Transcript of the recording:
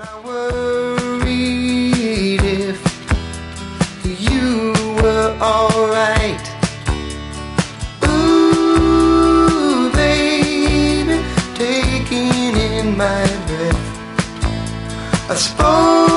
I worried if you were alright. Ooh, baby, taking in my breath. I suppose